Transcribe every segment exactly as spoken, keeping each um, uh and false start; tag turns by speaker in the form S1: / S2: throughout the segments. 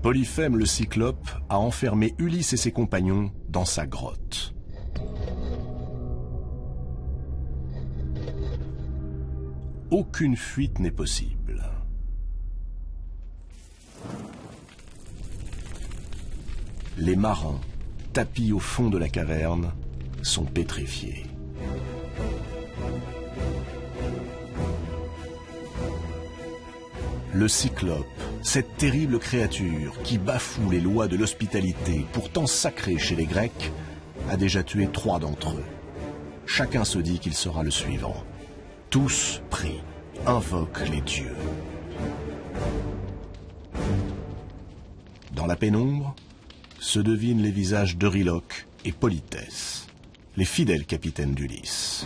S1: Polyphème le Cyclope a enfermé Ulysse et ses compagnons dans sa grotte. Aucune fuite n'est possible. Les marins, tapis au fond de la caverne, sont pétrifiés. Le Cyclope, cette terrible créature qui bafoue les lois de l'hospitalité pourtant sacrée chez les Grecs, a déjà tué trois d'entre eux. Chacun se dit qu'il sera le suivant. Tous prient, invoquent les dieux. Dans la pénombre, se devinent les visages d'Euryloque et Polythèse, les fidèles capitaines d'Ulysse.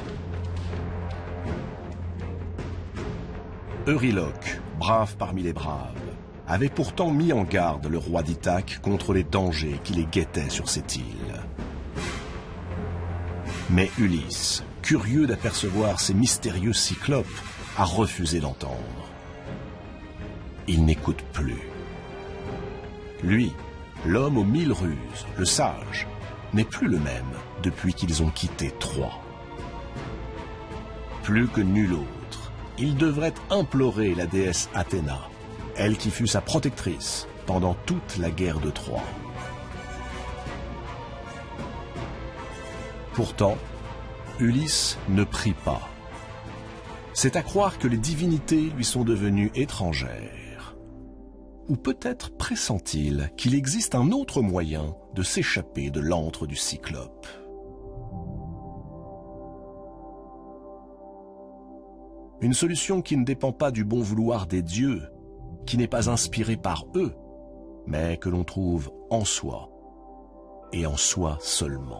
S1: Euryloque, brave parmi les braves, avait pourtant mis en garde le roi d'Ithaque contre les dangers qui les guettaient sur cette île. Mais Ulysse, curieux d'apercevoir ces mystérieux cyclopes, a refusé d'entendre. Il n'écoute plus. Lui, l'homme aux mille ruses, le sage, n'est plus le même depuis qu'ils ont quitté Troie. Plus que nul autre, il devrait implorer la déesse Athéna, elle qui fut sa protectrice pendant toute la guerre de Troie. Pourtant, Ulysse ne prie pas. C'est à croire que les divinités lui sont devenues étrangères. Ou peut-être pressent-il qu'il existe un autre moyen de s'échapper de l'antre du Cyclope. Une solution qui ne dépend pas du bon vouloir des dieux, qui n'est pas inspirée par eux, mais que l'on trouve en soi, et en soi seulement.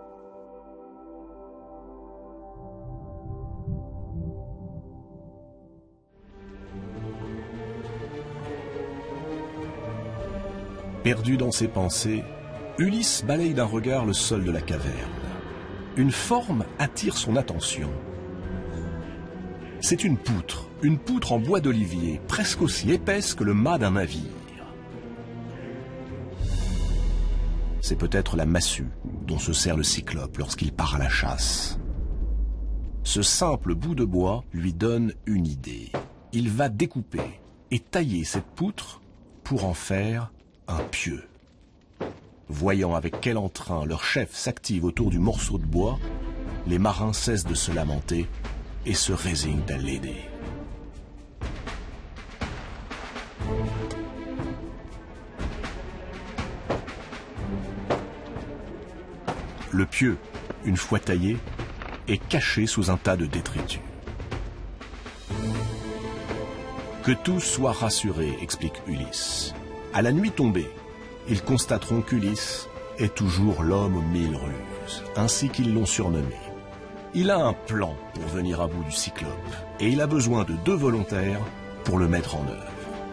S1: Perdu dans ses pensées, Ulysse balaye d'un regard le sol de la caverne. Une forme attire son attention. C'est une poutre, une poutre en bois d'olivier, presque aussi épaisse que le mât d'un navire. C'est peut-être la massue dont se sert le Cyclope lorsqu'il part à la chasse. Ce simple bout de bois lui donne une idée. Il va découper et tailler cette poutre pour en faire un pieu. Voyant avec quel entrain leur chef s'active autour du morceau de bois, les marins cessent de se lamenter et se résignent à l'aider. Le pieu, une fois taillé, est caché sous un tas de détritus. Que tous soient rassurés, explique Ulysse. À la nuit tombée, ils constateront qu'Ulysse est toujours l'homme aux mille ruses, ainsi qu'ils l'ont surnommé. Il a un plan pour venir à bout du Cyclope, et il a besoin de deux volontaires pour le mettre en œuvre.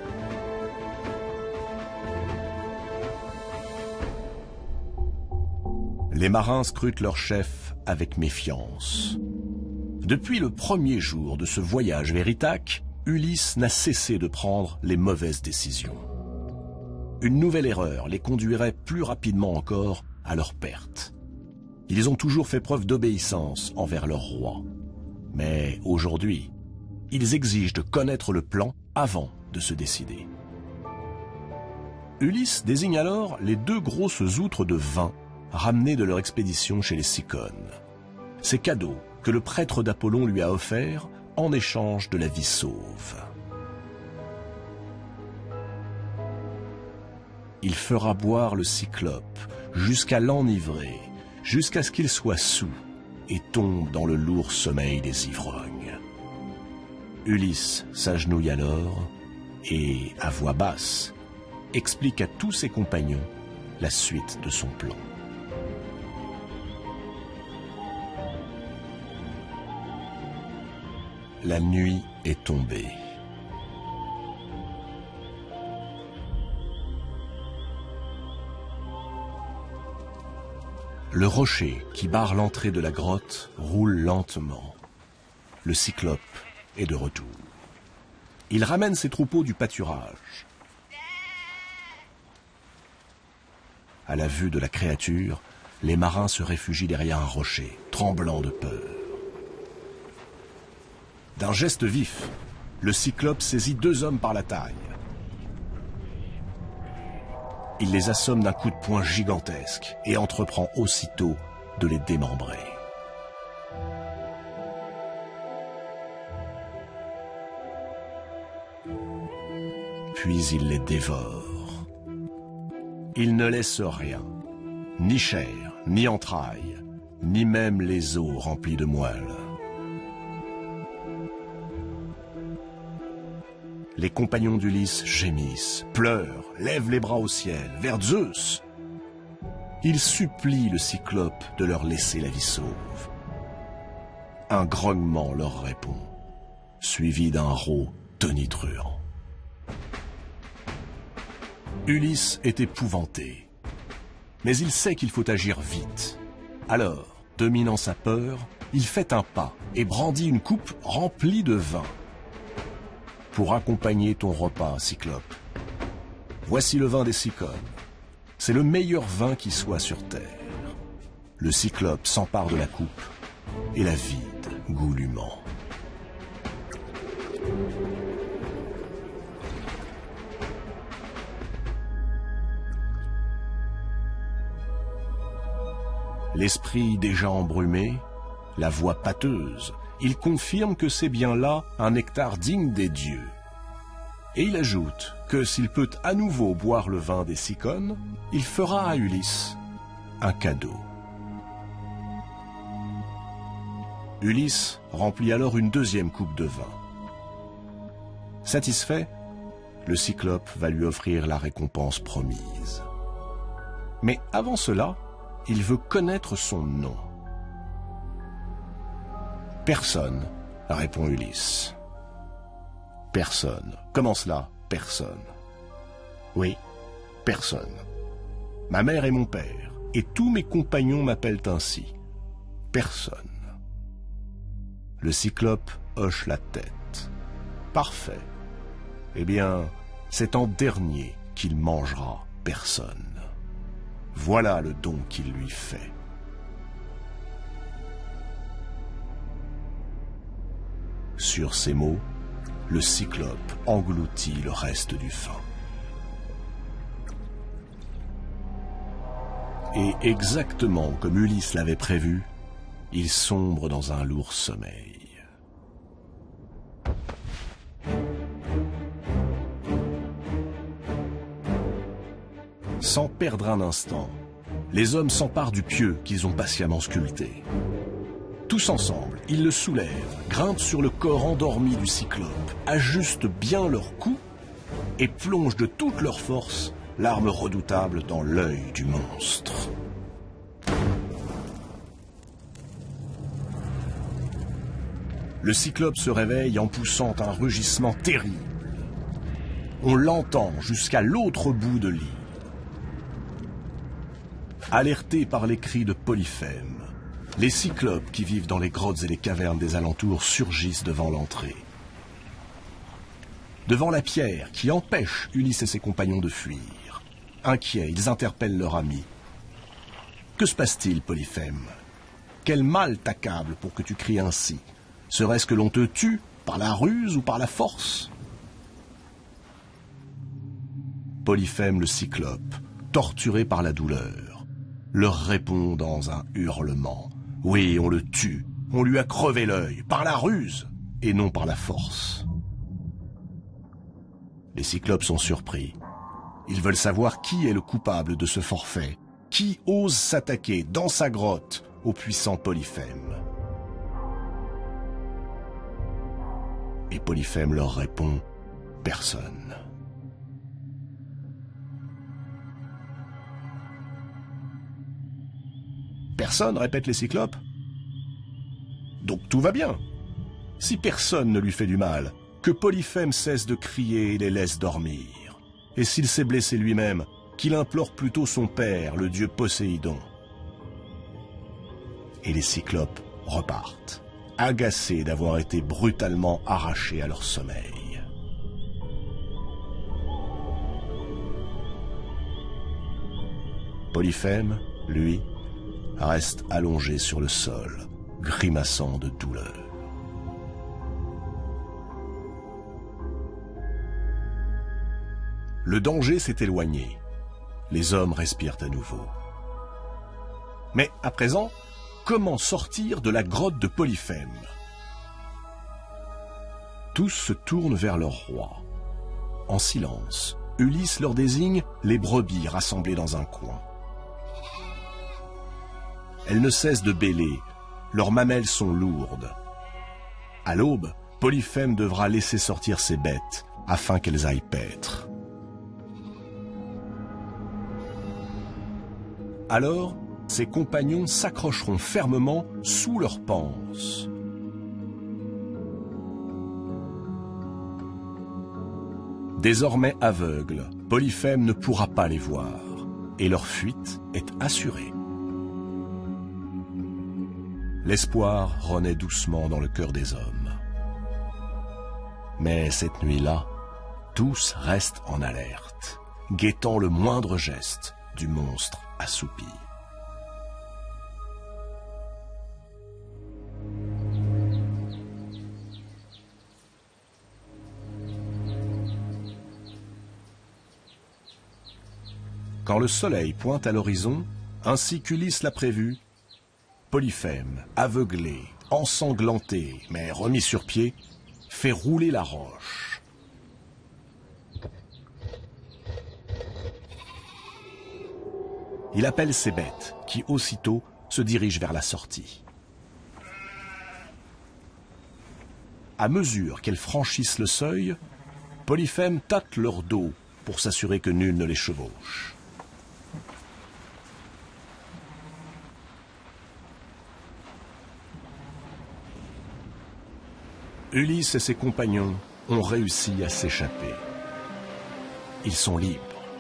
S1: Les marins scrutent leur chef avec méfiance. Depuis le premier jour de ce voyage vers Ithaque, Ulysse n'a cessé de prendre les mauvaises décisions. Une nouvelle erreur les conduirait plus rapidement encore à leur perte. Ils ont toujours fait preuve d'obéissance envers leur roi. Mais aujourd'hui, ils exigent de connaître le plan avant de se décider. Ulysse désigne alors les deux grosses outres de vin ramenées de leur expédition chez les Cyclones. Ces cadeaux que le prêtre d'Apollon lui a offerts en échange de la vie sauve. Il fera boire le Cyclope jusqu'à l'enivrer, jusqu'à ce qu'il soit saoul et tombe dans le lourd sommeil des ivrognes. Ulysse s'agenouille alors et, à voix basse, explique à tous ses compagnons la suite de son plan. La nuit est tombée. Le rocher qui barre l'entrée de la grotte roule lentement. Le Cyclope est de retour. Il ramène ses troupeaux du pâturage. À la vue de la créature, les marins se réfugient derrière un rocher, tremblants de peur. D'un geste vif, le Cyclope saisit deux hommes par la taille. Il les assomme d'un coup de poing gigantesque et entreprend aussitôt de les démembrer. Puis il les dévore. Il ne laisse rien, ni chair, ni entrailles, ni même les os remplis de moelle. Les compagnons d'Ulysse gémissent, pleurent, lèvent les bras au ciel, vers Zeus. Ils supplient le Cyclope de leur laisser la vie sauve. Un grognement leur répond, suivi d'un rot tonitruant. Ulysse est épouvanté, mais il sait qu'il faut agir vite. Alors, dominant sa peur, il fait un pas et brandit une coupe remplie de vin. Pour accompagner ton repas, Cyclope. Voici le vin des Cyclones. C'est le meilleur vin qui soit sur terre. Le Cyclope s'empare de la coupe et la vide goulûment. L'esprit déjà embrumé, la voix pâteuse, il confirme que c'est bien là un nectar digne des dieux. Et il ajoute que s'il peut à nouveau boire le vin des Cyclones, il fera à Ulysse un cadeau. Ulysse remplit alors une deuxième coupe de vin. Satisfait, le Cyclope va lui offrir la récompense promise. Mais avant cela, il veut connaître son nom. Personne, répond Ulysse. Personne. Comment cela, personne? Oui, personne. Ma mère et mon père, et tous mes compagnons m'appellent ainsi. Personne. Le Cyclope hoche la tête. Parfait. Eh bien, c'est en dernier qu'il mangera personne. Voilà le don qu'il lui fait. Sur ces mots, le Cyclope engloutit le reste du vin. Et exactement comme Ulysse l'avait prévu, il sombre dans un lourd sommeil. Sans perdre un instant, les hommes s'emparent du pieu qu'ils ont patiemment sculpté. Tous ensemble, ils le soulèvent, grimpent sur le corps endormi du Cyclope, ajustent bien leur cou et plongent de toute leur force l'arme redoutable dans l'œil du monstre. Le Cyclope se réveille en poussant un rugissement terrible. On l'entend jusqu'à l'autre bout de l'île. Alertés par les cris de Polyphème, les Cyclopes qui vivent dans les grottes et les cavernes des alentours surgissent devant l'entrée. Devant la pierre qui empêche Ulysse et ses compagnons de fuir, inquiets, ils interpellent leur ami. « Que se passe-t-il, Polyphème? Quel mal t'accable pour que tu cries ainsi? Serait-ce que l'on te tue par la ruse ou par la force ?» Polyphème le Cyclope, torturé par la douleur, leur répond dans un hurlement. Oui, on le tue, on lui a crevé l'œil, par la ruse, et non par la force. Les Cyclopes sont surpris. Ils veulent savoir qui est le coupable de ce forfait, qui ose s'attaquer dans sa grotte au puissant Polyphème. Et Polyphème leur répond, personne. Personne, répètent les Cyclopes. Donc tout va bien. Si personne ne lui fait du mal, que Polyphème cesse de crier et les laisse dormir. Et s'il s'est blessé lui-même, qu'il implore plutôt son père, le dieu Poséidon. Et les Cyclopes repartent, agacés d'avoir été brutalement arrachés à leur sommeil. Polyphème, lui, reste allongé sur le sol, grimaçant de douleur. Le danger s'est éloigné. Les hommes respirent à nouveau. Mais à présent, comment sortir de la grotte de Polyphème? Tous se tournent vers leur roi. En silence, Ulysse leur désigne les brebis rassemblées dans un coin. Elles ne cessent de bêler, leurs mamelles sont lourdes. À l'aube, Polyphème devra laisser sortir ses bêtes afin qu'elles aillent paître. Alors, ses compagnons s'accrocheront fermement sous leurs panses. Désormais aveugle, Polyphème ne pourra pas les voir, et leur fuite est assurée. L'espoir renaît doucement dans le cœur des hommes. Mais cette nuit-là, tous restent en alerte, guettant le moindre geste du monstre assoupi. Quand le soleil pointe à l'horizon, ainsi qu'Ulysse l'a prévu, Polyphème, aveuglé, ensanglanté, mais remis sur pied, fait rouler la roche. Il appelle ses bêtes, qui aussitôt se dirigent vers la sortie. À mesure qu'elles franchissent le seuil, Polyphème tâte leur dos pour s'assurer que nul ne les chevauche. Ulysse et ses compagnons ont réussi à s'échapper. Ils sont libres.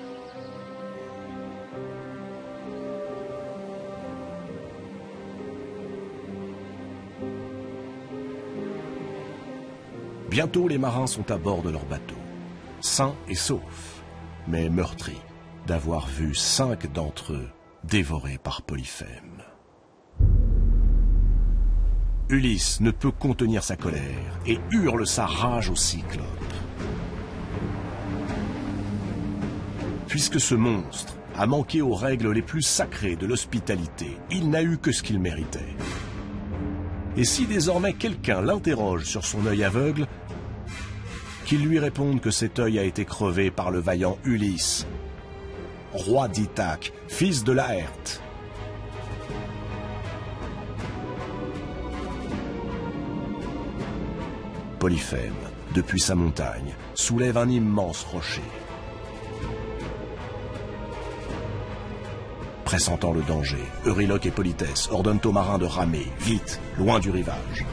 S1: Bientôt, les marins sont à bord de leur bateau, sains et saufs, mais meurtris d'avoir vu cinq d'entre eux dévorés par Polyphème. Ulysse ne peut contenir sa colère et hurle sa rage au Cyclope. Puisque ce monstre a manqué aux règles les plus sacrées de l'hospitalité, il n'a eu que ce qu'il méritait. Et si désormais quelqu'un l'interroge sur son œil aveugle, qu'il lui réponde que cet œil a été crevé par le vaillant Ulysse, roi d'Ithaque, fils de Laërte. Polyphème, depuis sa montagne, soulève un immense rocher. Pressentant le danger, Euryloque et Polythèse ordonnent aux marins de ramer, vite, loin du rivage.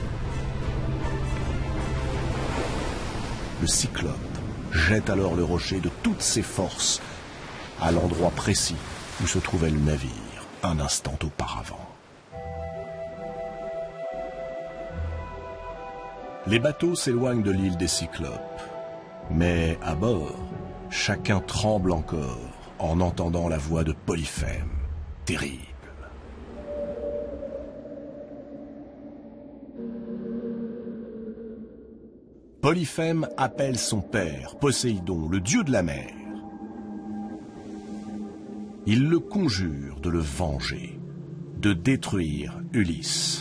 S1: Le Cyclope jette alors le rocher de toutes ses forces à l'endroit précis où se trouvait le navire un instant auparavant. Les bateaux s'éloignent de l'île des Cyclopes, mais à bord, chacun tremble encore en entendant la voix de Polyphème, terrible. Polyphème appelle son père, Poséidon, le dieu de la mer. Il le conjure de le venger, de détruire Ulysse.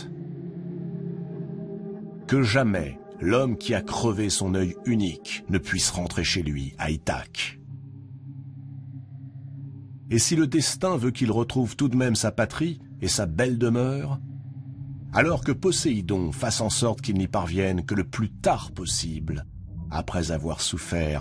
S1: Que jamais l'homme qui a crevé son œil unique ne puisse rentrer chez lui à Ithaque. Et si le destin veut qu'il retrouve tout de même sa patrie et sa belle demeure, alors que Poséidon fasse en sorte qu'il n'y parvienne que le plus tard possible, après avoir souffert